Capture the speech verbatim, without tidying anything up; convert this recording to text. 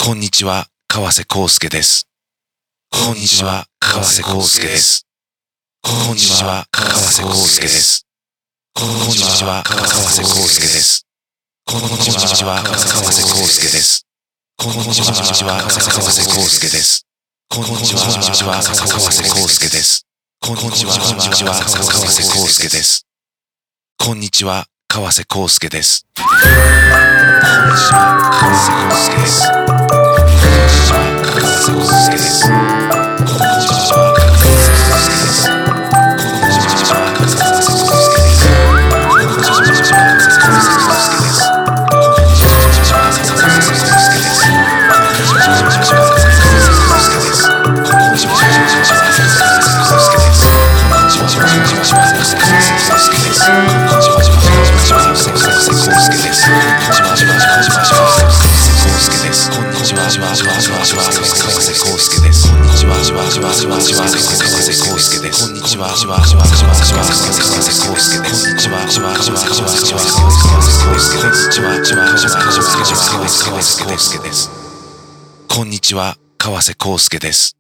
こんにちは、川瀬康介です。こんにちは、川瀬康介です。こんにちは、川瀬康介です。こんにちは、川瀬康介です。こんにちは、川瀬康介です。こんにちは、川瀬康介です。こんにちは、川瀬康介です。こんにちは、川瀬康介です。こんにちは、川瀬康介です。こんにちは、川瀬康介です。こんにちは、川瀬康介です。